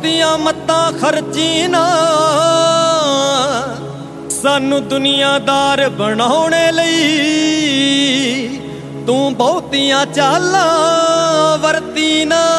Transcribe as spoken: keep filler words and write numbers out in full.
ਬਹੁਤੀਆਂ ਮੱਤਾਂ ਖਰਚੀ ਨਾ ਸਾਨੂੰ ਦੁਨੀਆਦਾਰ ਬਣਾਉਣੇ ਲਈ। ਤੂੰ ਬਹੁਤੀਆਂ ਚਾਲਾਂ ਵਰਤੀ ਨਾ